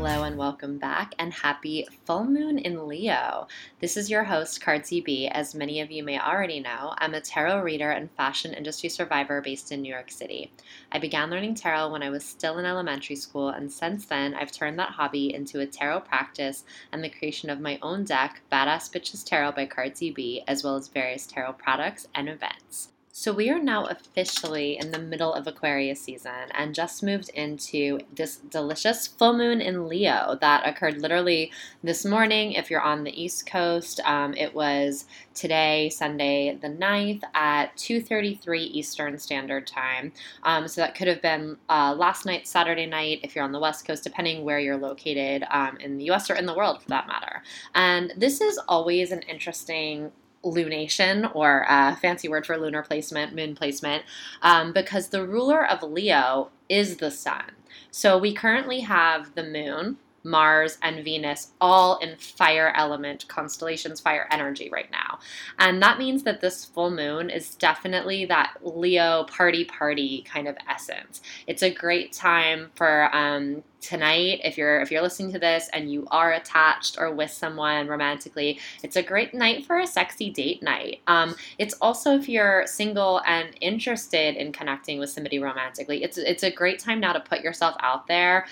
Hello and welcome back, and happy full moon in Leo. This is your host, Cardsy B. As many of you may already know, I'm a tarot reader and fashion industry survivor based in New York City. I began learning tarot when I was still in elementary school, and since then, I've turned that hobby into a tarot practice and the creation of my own deck, Badass Bitches Tarot by Cardsy B, as well as various tarot products and events. So we are now officially in the middle of Aquarius season and just moved into this delicious full moon in Leo that occurred literally this morning. If you're on the East Coast, it was today, Sunday the 9th at 2:33 Eastern Standard Time. So that could have been last night, Saturday night, if you're on the West Coast, depending where you're located in the US or in the world for that matter. And this is always an interesting lunation, or a fancy word for lunar placement, moon placement, because the ruler of Leo is the sun. So we currently have the moon, Mars, and Venus all in fire element constellations, fire energy right now. And that means that this full moon is definitely that Leo party kind of essence. It's a great time for tonight, if you're listening to this and you are attached or with someone romantically, it's a great night for a sexy date night. It's also, if you're single and interested in connecting with somebody romantically, it's a great time now to put yourself out there,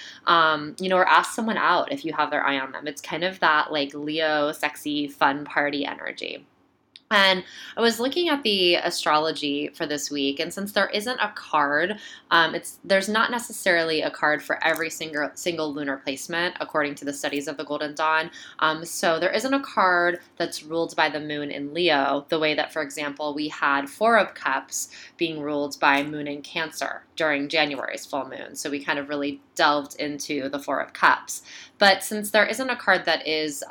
or ask someone out if you have their eye on them. It's kind of that like Leo sexy fun party energy. And I was looking at the astrology for this week, and since there isn't a card, there's not necessarily a card for every single lunar placement, according to the studies of the Golden Dawn. So there isn't a card that's ruled by the moon in Leo, the way that, for example, we had Four of Cups being ruled by moon in Cancer during January's full moon. So we kind of really delved into the Four of Cups. But since there isn't a card that is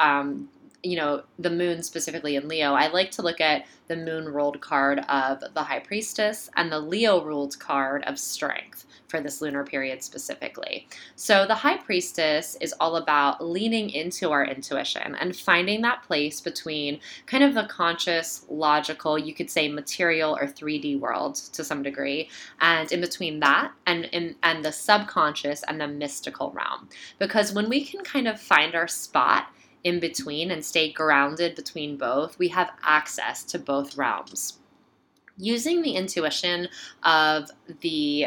the moon specifically in Leo, I like to look at the moon ruled card of the High Priestess and the Leo ruled card of Strength for this lunar period specifically. So the High Priestess is all about leaning into our intuition and finding that place between kind of the conscious, logical, you could say material or 3D world to some degree, and in between that and the subconscious and the mystical realm. Because when we can kind of find our spot in between and stay grounded between both, we have access to both realms. Using the intuition of the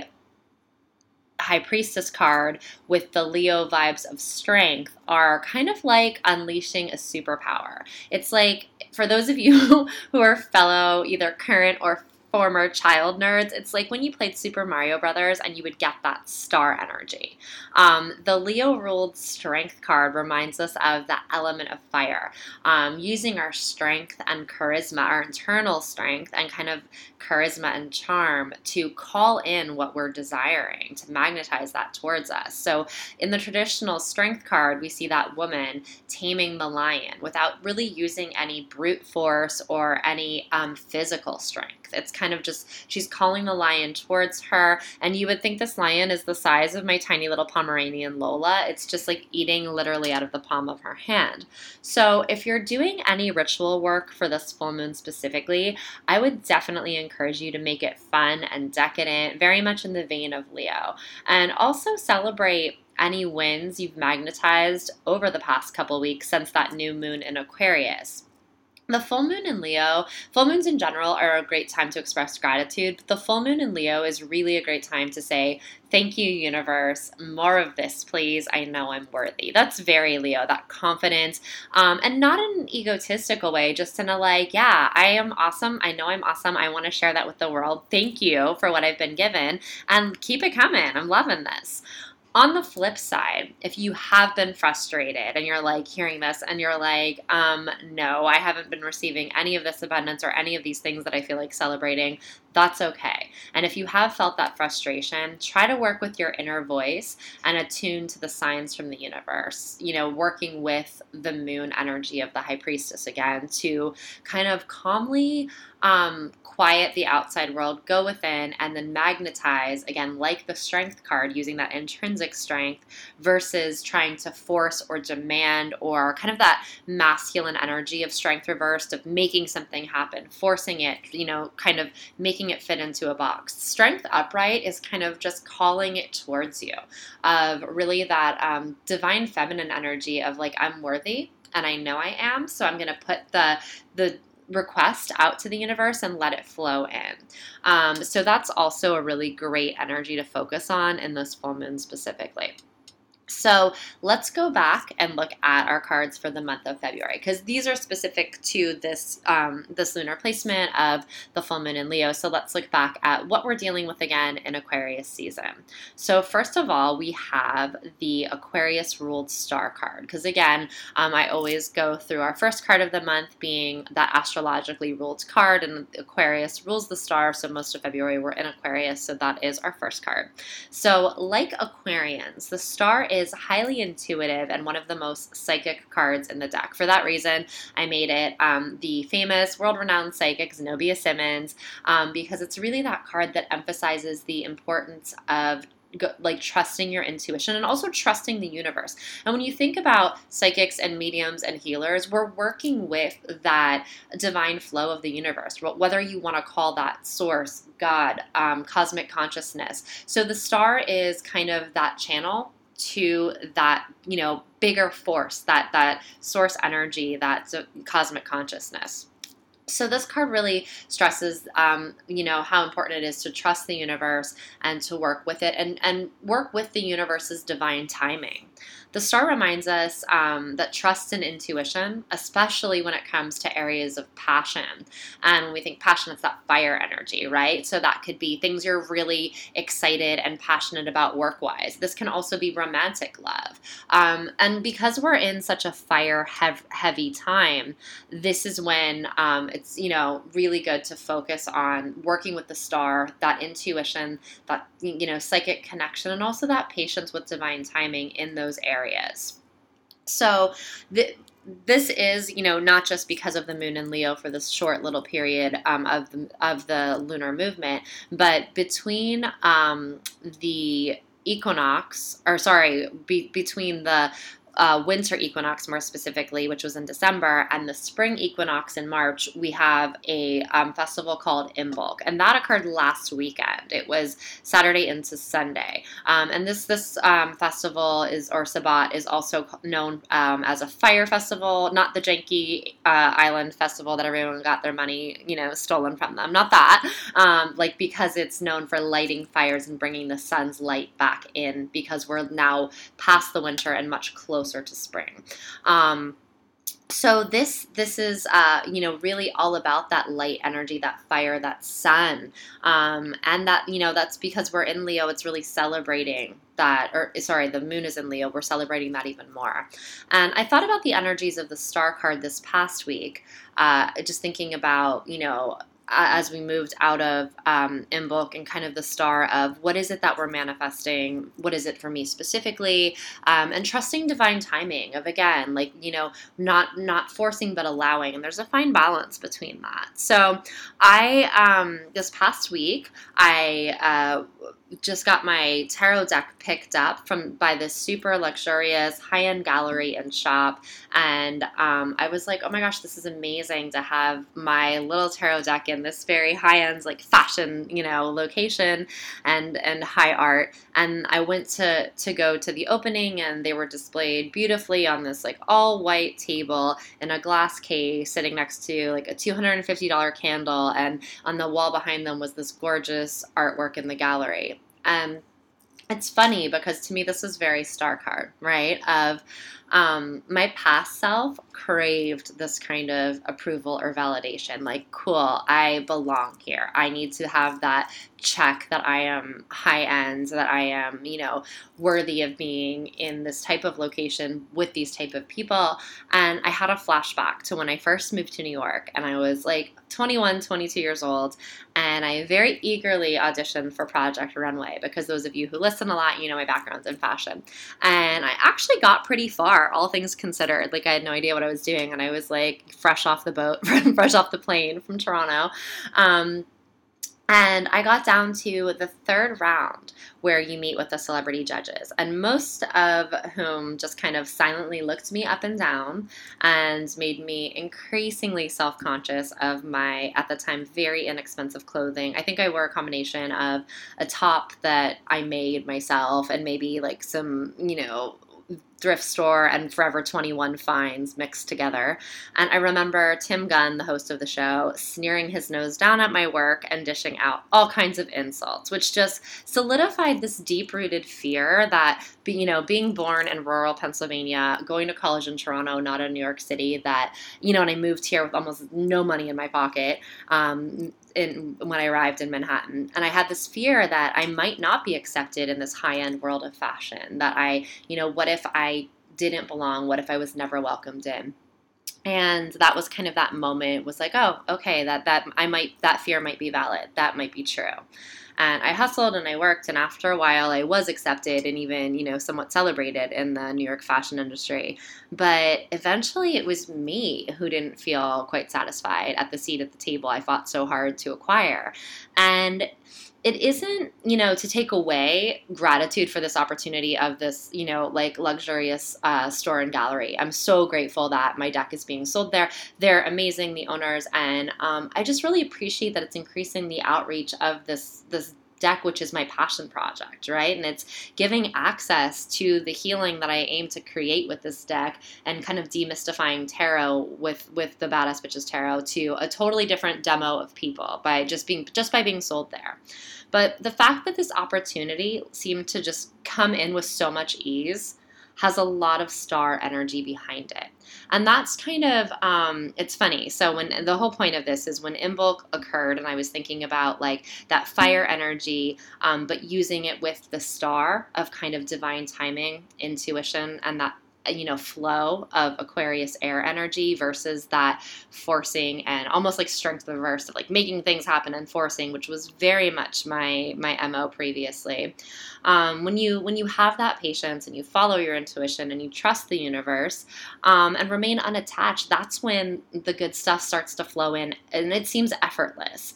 High Priestess card with the Leo vibes of Strength are kind of like unleashing a superpower. It's like, for those of you who are fellow either current or former child nerds, it's like when you played Super Mario Brothers and you would get that star energy. The Leo ruled Strength card reminds us of the element of fire, using our strength and charisma, our internal strength and kind of charisma and charm to call in what we're desiring, to magnetize that towards us. So in the traditional Strength card, we see that woman taming the lion without really using any brute force or any physical strength. It's kind of just, she's calling the lion towards her, and you would think this lion is the size of my tiny little Pomeranian Lola. It's just like eating literally out of the palm of her hand. So if you're doing any ritual work for this full moon specifically, I would definitely encourage you to make it fun and decadent, very much in the vein of Leo, and also celebrate any wins you've magnetized over the past couple weeks since that new moon in Aquarius. The full moon in Leo, full moons in general are a great time to express gratitude, but the full moon in Leo is really a great time to say, thank you, universe, more of this, please. I know I'm worthy. That's very Leo, that confidence, and not in an egotistical way, just in a like, yeah, I am awesome. I know I'm awesome. I want to share that with the world. Thank you for what I've been given, and keep it coming. I'm loving this. On the flip side, if you have been frustrated and you're like hearing this and you're like, no, I haven't been receiving any of this abundance or any of these things that I feel like celebrating, that's okay. And if you have felt that frustration, try to work with your inner voice and attune to the signs from the universe, working with the moon energy of the High Priestess again to kind of calmly quiet the outside world, go within, and then magnetize, again, like the Strength card, using that intrinsic intrinsic strength versus trying to force or demand, or kind of that masculine energy of strength reversed, of making something happen, forcing it, kind of making it fit into a box. Strength upright is kind of just calling it towards you, of really that divine feminine energy of like, I'm worthy and I know I am, so I'm going to put the request out to the universe and let it flow in. So that's also a really great energy to focus on in this full moon specifically. So let's go back and look at our cards for the month of February, because these are specific to this lunar placement of the full moon in Leo. So let's look back at what we're dealing with again in Aquarius season. So first of all, we have the Aquarius ruled star card, because again, I always go through our first card of the month being that astrologically ruled card, and Aquarius rules the star. So most of February we're in Aquarius, so that is our first card. So like Aquarians, the star is highly intuitive and one of the most psychic cards in the deck. For that reason, I made it the famous world-renowned psychic Zenobia Simmons, because it's really that card that emphasizes the importance of like trusting your intuition and also trusting the universe. And when you think about psychics and mediums and healers, we're working with that divine flow of the universe, whether you want to call that source, God, cosmic consciousness. So the star is kind of that channel to that, bigger force, that source energy, that cosmic consciousness. So this card really stresses, how important it is to trust the universe and to work with it and work with the universe's divine timing. The star reminds us that trust and intuition, especially when it comes to areas of passion. And when we think passion, it's that fire energy, right? So that could be things you're really excited and passionate about work-wise. This can also be romantic love. And because we're in such a fire-heavy time, this is when it's, really good to focus on working with the star, that intuition, that, psychic connection, and also that patience with divine timing in those areas. So this is, not just because of the moon in Leo for this short little period of the lunar movement, but between the equinox, between the winter equinox more specifically, which was in December, and the spring equinox in March, we have a festival called Imbolc, and that occurred last weekend. It was Saturday into Sunday, and this festival or Sabbat is also known as a fire festival, not the janky island festival that everyone got their money stolen from them, not that, because it's known for lighting fires and bringing the sun's light back in, because we're now past the winter and much closer to spring. So this is, really all about that light energy, that fire, that sun, and that, that's because we're in Leo, it's really celebrating that, the moon is in Leo, we're celebrating that even more. And I thought about the energies of the star card this past week, just thinking about, as we moved out of Imbolc and kind of the star of what is it that we're manifesting, what is it for me specifically, and trusting divine timing of, again, not forcing but allowing, and there's a fine balance between that. So I this past week I just got my tarot deck picked up by this super luxurious high-end gallery and shop, and I was like, oh my gosh, this is amazing to have my little tarot deck in this very high-end fashion location and high art. And I went to go to the opening, and they were displayed beautifully on this all white table in a glass case, sitting next to a $250 candle, and on the wall behind them was this gorgeous artwork in the gallery. And it's funny because to me this was very star card, right? Of my past self craved this kind of approval or validation. Cool, I belong here. I need to have that check that I am high end, that I am, worthy of being in this type of location with these type of people. And I had a flashback to when I first moved to New York, and I was 21, 22 years old, and I very eagerly auditioned for Project Runway, because those of you who listen a lot, my background's in fashion. And I actually got pretty far, all things considered. I had no idea what I was doing, and I was fresh off the boat, fresh off the plane from Toronto. And I got down to the third round where you meet with the celebrity judges, and most of whom just kind of silently looked me up and down and made me increasingly self conscious of my, at the time, very inexpensive clothing. I think I wore a combination of a top that I made myself and maybe like some, thrift store and Forever 21 finds mixed together. And I remember Tim Gunn, the host of the show, sneering his nose down at my work and dishing out all kinds of insults, which just solidified this deep-rooted fear that, being born in rural Pennsylvania, going to college in Toronto, not in New York City, that, and I moved here with almost no money in my pocket, when I arrived in Manhattan. And I had this fear that I might not be accepted in this high-end world of fashion, that what if I didn't belong? What if I was never welcomed in? And that was kind of that moment, was like, oh, okay, that fear might be valid. That might be true. And I hustled and I worked, and after a while I was accepted and even, somewhat celebrated in the New York fashion industry. But eventually it was me who didn't feel quite satisfied at the seat at the table I fought so hard to acquire. And it isn't, to take away gratitude for this opportunity of this, like luxurious store and gallery. I'm so grateful that my deck is being sold there. They're amazing, the owners, and I just really appreciate that it's increasing the outreach of this deck, which is my passion project, right? And it's giving access to the healing that I aim to create with this deck, and kind of demystifying tarot with the Badass Bitches Tarot to a totally different demo of people by by being sold there. But the fact that this opportunity seemed to just come in with so much ease has a lot of star energy behind it. And that's kind of, it's funny. So when the whole point of this is when Imbolc occurred, and I was thinking about like that fire energy, but using it with the star of kind of divine timing, intuition, and that flow of Aquarius air energy versus that forcing and almost like strength reverse of like making things happen and forcing, which was very much my MO previously. When you have that patience and you follow your intuition and you trust the universe, and remain unattached, that's when the good stuff starts to flow in, and it seems effortless.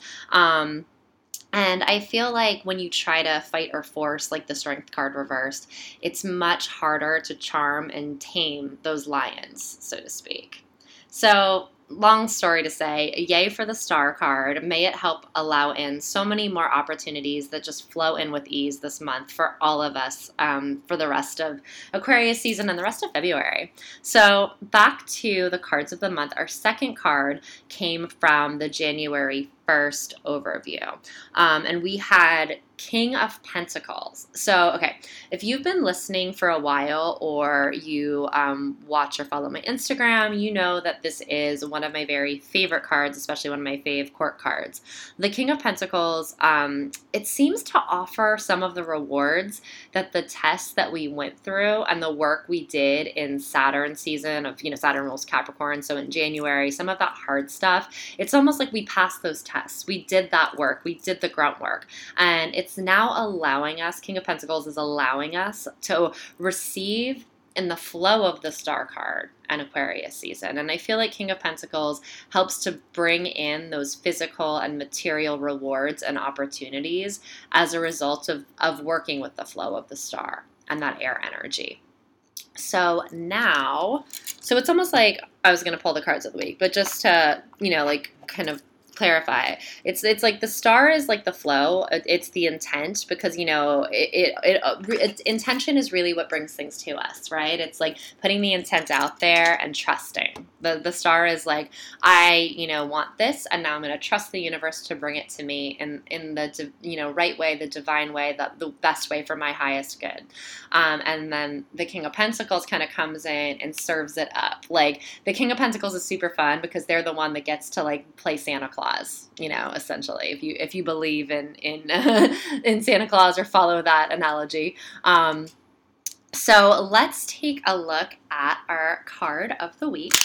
And I feel like when you try to fight or force, like the Strength card reversed, it's much harder to charm and tame those lions, so to speak. So, long story to say, yay for the Star card. May it help allow in so many more opportunities that just flow in with ease this month for all of us, for the rest of Aquarius season and the rest of February. So back to the cards of the month. Our second card came from the January 1st overview. And we had King of Pentacles. So, okay, if you've been listening for a while, or you watch or follow my Instagram, you know that this is one of my very favorite cards, especially one of my fave court cards. The King of Pentacles, it seems to offer some of the rewards that the tests that we went through and the work we did in Saturn season of, Saturn rules Capricorn. So in January, some of that hard stuff, it's almost like we passed those tests. We did that work. We did the grunt work. And it's now allowing us, King of Pentacles is allowing us to receive in the flow of the Star card and Aquarius season. And I feel like King of Pentacles helps to bring in those physical and material rewards and opportunities as a result of working with the flow of the Star and that air energy. So now, it's almost like I was going to pull the cards of the week, but just to, like kind of clarify, it's like the Star is like the flow, it's the intent, because intention is really what brings things to us, right? It's like putting the intent out there and trusting. The Star is like, I want this, and now I'm going to trust the universe to bring it to me in the right way, the divine way, the best way for my highest good. And then the King of Pentacles kind of comes in and serves it up. Like the King of Pentacles is super fun because they're the one that gets to like play Santa Claus, essentially, if you believe in in Santa Claus or follow that analogy. So let's take a look at our card of the week.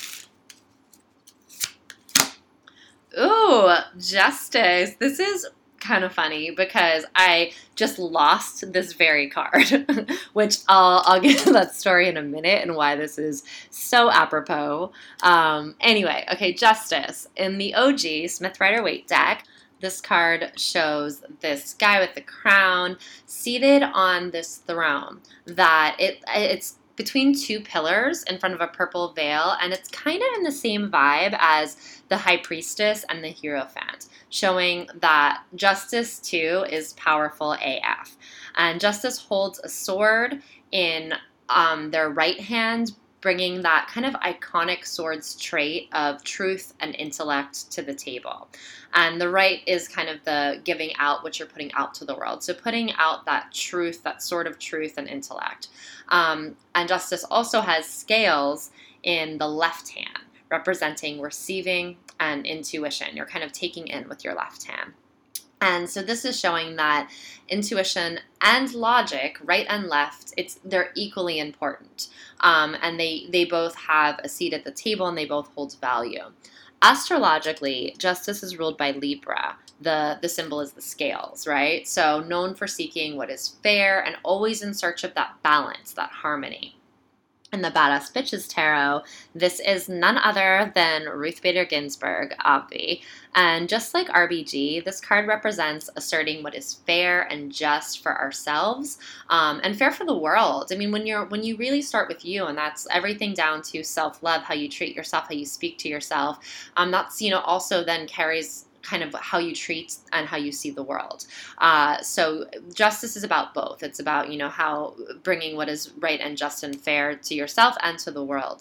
Ooh, Justice. This is kind of funny because I just lost this very card, which I'll get to that story in a minute and why this is so apropos. Anyway, okay, Justice. In the OG Smith Rider-Waite deck, this card shows this guy with the crown seated on this throne that it's between two pillars in front of a purple veil, and it's kind of in the same vibe as the High Priestess and the Hierophant, showing that Justice too is powerful AF. And Justice holds a sword in their right hand, bringing that kind of iconic swords trait of truth and intellect to the table. And the right is kind of the giving out what you're putting out to the world. So putting out that truth, that sort of truth and intellect. And Justice also has scales in the left hand, representing receiving and intuition. You're kind of taking in with your left hand. And so this is showing that intuition and logic, right and left, they're equally important. And they both have a seat at the table and they both hold value. Astrologically, Justice is ruled by Libra. The symbol is the scales, right? So known for seeking what is fair and always in search of that balance, that harmony. In the Badass Bitches Tarot, this is none other than Ruth Bader Ginsburg, obvi. And just like RBG, this card represents asserting what is fair and just for ourselves, and fair for the world. I mean, when you really start with you, and that's everything down to self-love, how you treat yourself, how you speak to yourself, that's, also then carries kind of how you treat and how you see the world. So justice is about both. It's about, how bringing what is right and just and fair to yourself and to the world.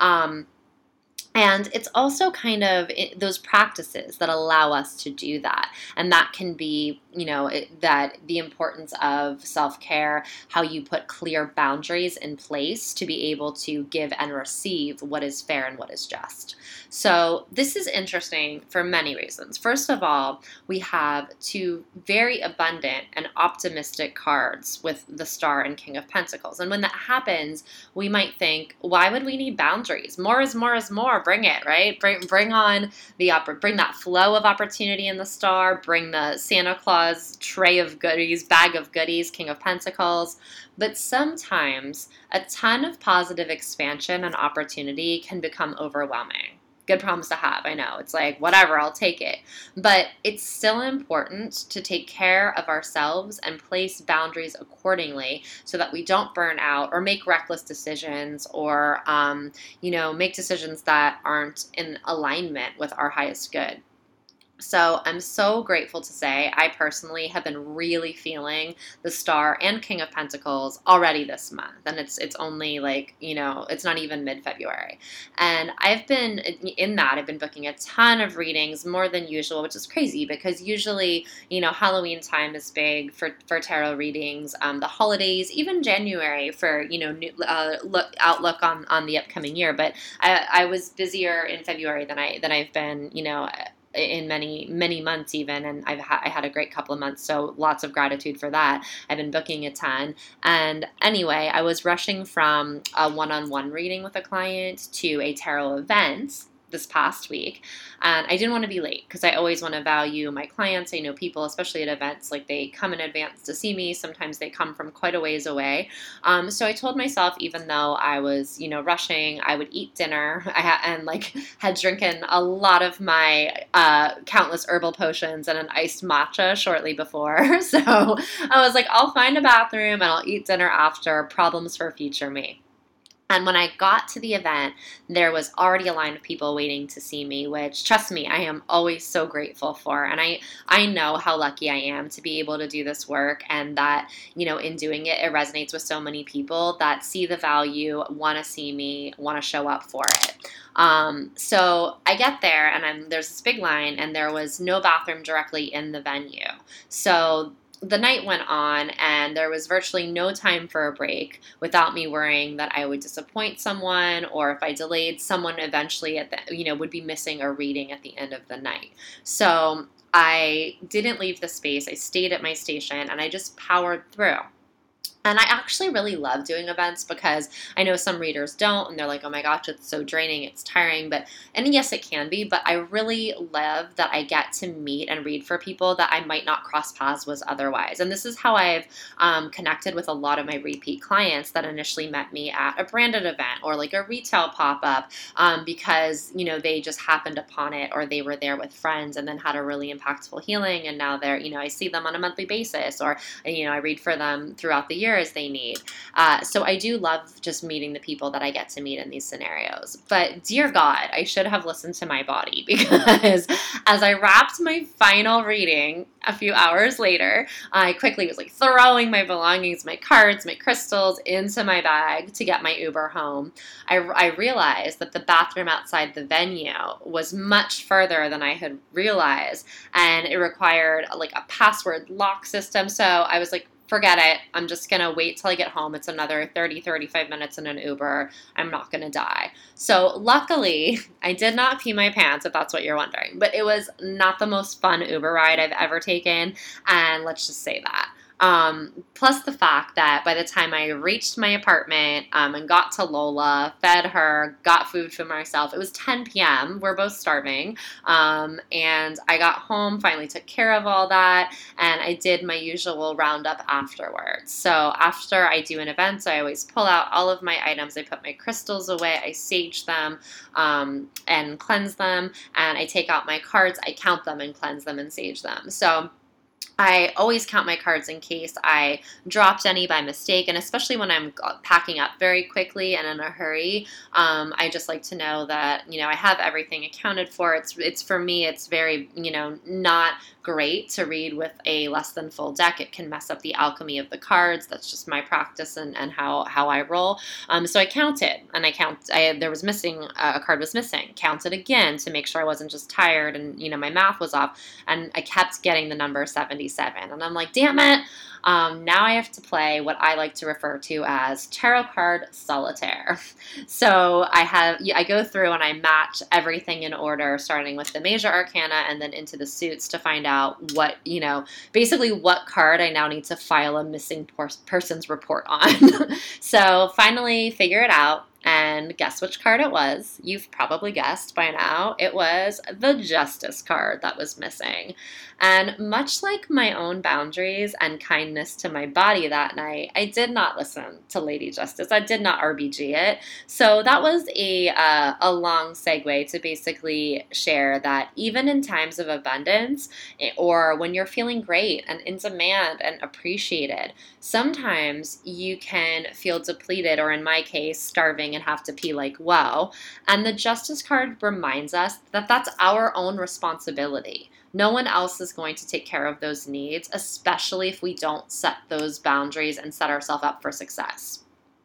And it's also kind of those practices that allow us to do that. And that can be, that the importance of self-care, how you put clear boundaries in place to be able to give and receive what is fair and what is just. So this is interesting for many reasons. First of all, we have two very abundant and optimistic cards with the Star and King of Pentacles. And when that happens, we might think, why would we need boundaries? More is more is more. Bring it, right? Bring on bring that flow of opportunity in the Star. Bring the Santa Claus tray of goodies, bag of goodies, King of Pentacles. But sometimes a ton of positive expansion and opportunity can become overwhelming. Good problems to have, I know. It's like, whatever, I'll take it. But it's still important to take care of ourselves and place boundaries accordingly so that we don't burn out or make reckless decisions or, make decisions that aren't in alignment with our highest good. So I'm so grateful to say I personally have been really feeling the Star and King of Pentacles already this month. And it's only it's not even mid-February. And I've been booking a ton of readings, more than usual, which is crazy because usually, Halloween time is big for tarot readings, the holidays, even January for, outlook on the upcoming year. But I was busier in February than I've been, in many months even, and I had a great couple of months, so lots of gratitude for that. I've been booking a ton. And anyway, I was rushing from a one-on-one reading with a client to a tarot event this past week, and I didn't want to be late because I always want to value my clients. I know people, especially at events, like they come in advance to see me. Sometimes they come from quite a ways away. So I told myself, even though I was, rushing, I would eat dinner. Had drinking a lot of my countless herbal potions and an iced matcha shortly before. So I was like, I'll find a bathroom and I'll eat dinner after. Problems for future me. And when I got to the event, there was already a line of people waiting to see me, which, trust me, I am always so grateful for. And I know how lucky I am to be able to do this work, and that, in doing it, it resonates with so many people that see the value, want to see me, want to show up for it. So I get there, and there's this big line, and there was no bathroom directly in the venue. So the night went on, and there was virtually no time for a break without me worrying that I would disappoint someone, or if I delayed, someone eventually would be missing a reading at the end of the night. So I didn't leave the space. I stayed at my station, and I just powered through. And I actually really love doing events because I know some readers don't, and they're like, oh my gosh, it's so draining, it's tiring. And yes, it can be, but I really love that I get to meet and read for people that I might not cross paths with otherwise. And this is how I've connected with a lot of my repeat clients that initially met me at a branded event or like a retail pop up because, they just happened upon it or they were there with friends and then had a really impactful healing. And now I see them on a monthly basis or, I read for them throughout the year as they need. So I do love just meeting the people that I get to meet in these scenarios. But dear God, I should have listened to my body because as I wrapped my final reading a few hours later, I quickly was like throwing my belongings, my cards, my crystals into my bag to get my Uber home. I realized that the bathroom outside the venue was much further than I had realized, and it required like a password lock system. So I was like, forget it. I'm just going to wait till I get home. It's another 35 minutes in an Uber. I'm not going to die. So luckily, I did not pee my pants, if that's what you're wondering. But it was not the most fun Uber ride I've ever taken. And let's just say that. Plus the fact that by the time I reached my apartment and got to Lola, fed her, got food for myself, it was 10 p.m. We're both starving. And I got home, finally took care of all that, and I did my usual roundup afterwards. So after I do an event, I always pull out all of my items. I put my crystals away, I sage them and cleanse them, and I take out my cards, I count them and cleanse them and sage them. So I always count my cards in case I dropped any by mistake, and especially when I'm packing up very quickly and in a hurry, I just like to know that, I have everything accounted for. It's for me, it's very, not great to read with a less than full deck. It can mess up the alchemy of the cards. That's just my practice and how I roll. So I counted, and there was missing, a card was missing. Counted again to make sure I wasn't just tired and, my math was off, and I kept getting the number 77. And I'm like, damn it. Now I have to play what I like to refer to as tarot card solitaire. So I go through and I match everything in order, starting with the major arcana and then into the suits to find out what, basically what card I now need to file a missing person's report on. So finally figure it out. And guess which card it was? You've probably guessed by now. It was the Justice card that was missing. And much like my own boundaries and kindness to my body that night, I did not listen to Lady Justice. I did not RBG it. So that was a long segue to basically share that even in times of abundance or when you're feeling great and in demand and appreciated, sometimes you can feel depleted or in my case, starving and have to pee like wow. And the Justice card reminds us that that's our own responsibility. No one else is going to take care of those needs, especially if we don't set those boundaries and set ourselves up for success.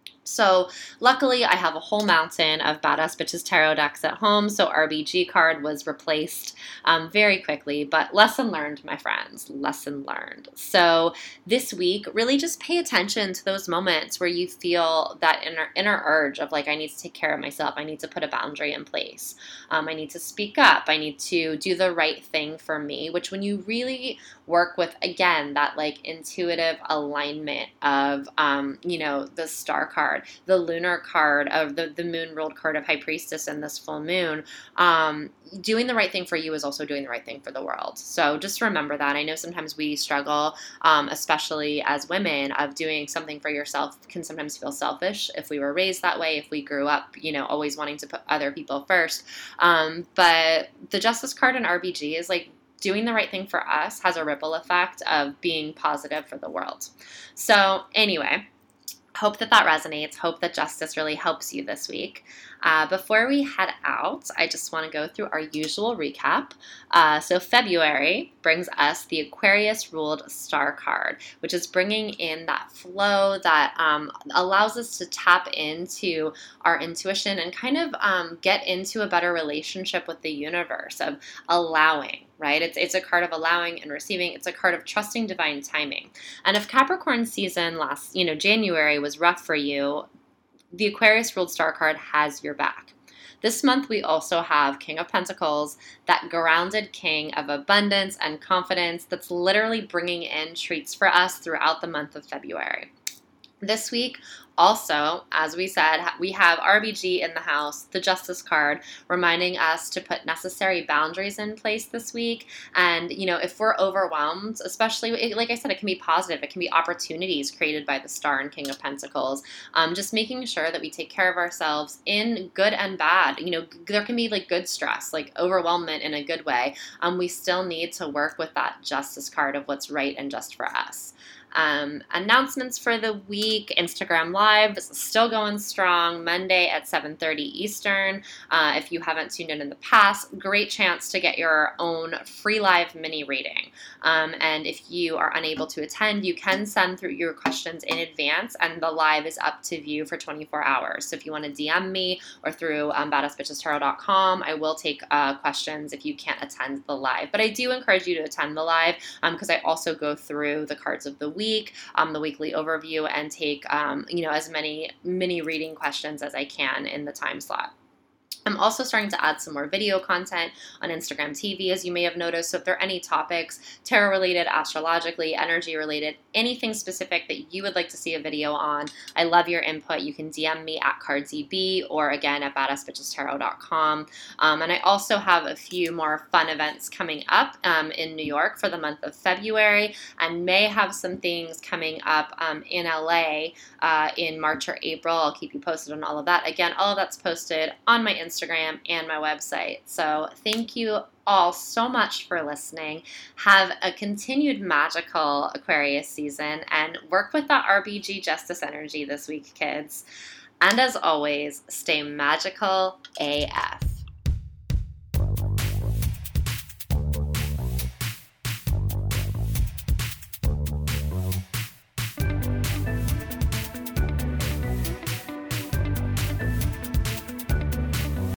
So luckily, I have a whole mountain of Badass Bitches Tarot decks at home, so RBG card was replaced very quickly, but lesson learned, my friends, lesson learned. So this week, really just pay attention to those moments where you feel that inner urge of like, I need to take care of myself, I need to put a boundary in place, I need to speak up, I need to do the right thing for me, which when you really work with, again, that like intuitive alignment of, the star card, the lunar card of the moon ruled card of High Priestess and this full moon, doing the right thing for you is also doing the right thing for the world. So just remember that. I know sometimes we struggle, especially as women, of doing something for yourself can sometimes feel selfish if we were raised that way, if we grew up, always wanting to put other people first. But the Justice card in RBG is like, doing the right thing for us has a ripple effect of being positive for the world. So anyway, hope that resonates. Hope that Justice really helps you this week. Before we head out, I just want to go through our usual recap. So February brings us the Aquarius ruled star card, which is bringing in that flow that allows us to tap into our intuition and kind of get into a better relationship with the universe of allowing. Right? It's a card of allowing and receiving. It's a card of trusting divine timing. And if Capricorn season last, January was rough for you, the Aquarius ruled star card has your back. This month, we also have King of Pentacles, that grounded king of abundance and confidence that's literally bringing in treats for us throughout the month of February. This week, also, as we said, we have RBG in the house, the Justice card, reminding us to put necessary boundaries in place this week. And, if we're overwhelmed, especially, like I said, it can be positive. It can be opportunities created by the Star and King of Pentacles. Just making sure that we take care of ourselves in good and bad. There can be like good stress, like overwhelmment in a good way. We still need to work with that Justice card of what's right and just for us. Announcements for the week: Instagram Live is still going strong, Monday at 7:30 Eastern. If you haven't tuned in the past, great chance to get your own free live mini reading. And if you are unable to attend, you can send through your questions in advance, and the live is up to view for 24 hours. So if you want to DM me or through badassbitchestarot.com, I will take questions if you can't attend the live. But I do encourage you to attend the live because I also go through the cards of the week, the weekly overview, and take as many mini reading questions as I can in the time slot. I'm also starting to add some more video content on Instagram TV, as you may have noticed. So if there are any topics, tarot related, astrologically, energy related, anything specific that you would like to see a video on, I love your input. You can DM me at CardsEB or again at badassbitchestarot.com. And I also have a few more fun events coming up in New York for the month of February, and may have some things coming up in LA in March or April. I'll keep you posted on all of that. Again, all of that's posted on my Instagram and my website. So thank you all so much for listening. Have a continued magical Aquarius season and work with that RBG Justice energy this week, kids. And as always, stay magical AF.